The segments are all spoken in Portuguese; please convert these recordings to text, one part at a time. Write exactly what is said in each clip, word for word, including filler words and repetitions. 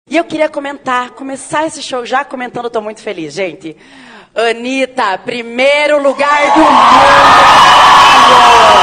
E eu queria comentar, começar esse show já comentando, eu tô muito feliz, gente. Anitta, primeiro lugar do mundo!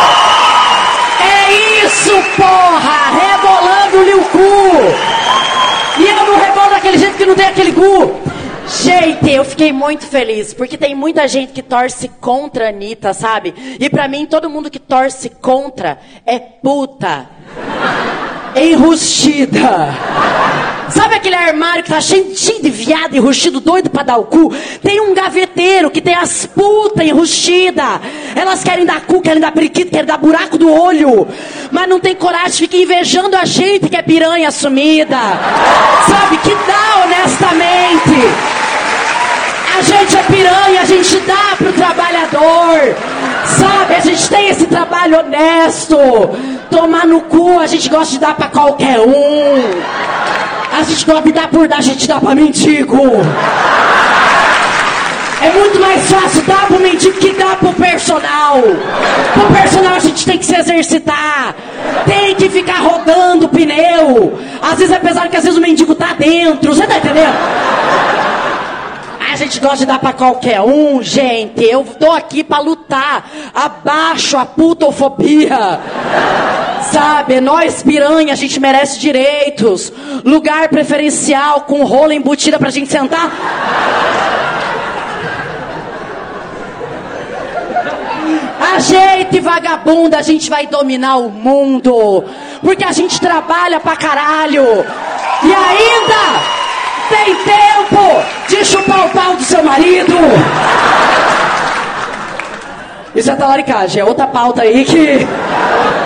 É isso, porra! Rebolando o Lil Cu! E eu não rebolo daquele jeito que não tem aquele cu! Gente, eu fiquei muito feliz, porque tem muita gente que torce contra a Anitta, sabe? E pra mim, todo mundo que torce contra é puta. Enrustida. Sabe aquele armário que tá cheio, cheio de viado enrustido, doido pra dar o cu? Tem um gaveteiro que tem as putas enrustidas. Elas querem dar cu, querem dar periquito, querem dar buraco do olho. Mas não tem coragem, fica invejando a gente que é piranha assumida. Sabe, que dá honestamente. A gente é piranha, a gente dá pro trabalhador. Sabe, a gente tem esse trabalho honesto. Tomar no cu, a gente gosta de dar pra qualquer um. A gente gosta de dar por dar, a gente dá pra mendigo. É muito mais fácil dar pro mendigo que dar pro personal. Pro personal a gente tem que se exercitar. Tem que ficar rodando o pneu. Às vezes é pesado que às vezes o mendigo tá dentro. Você tá entendendo? A gente gosta de dar pra qualquer um, gente. Eu tô aqui pra lutar. Abaixo a putofobia. Sabe, nós piranha, a gente merece direitos. Lugar preferencial com rola embutida pra gente sentar. A gente vagabunda, a gente vai dominar o mundo. Porque a gente trabalha pra caralho. E ainda tem tempo de chupar o pau do seu marido. Isso é talaricagem, é outra pauta aí que...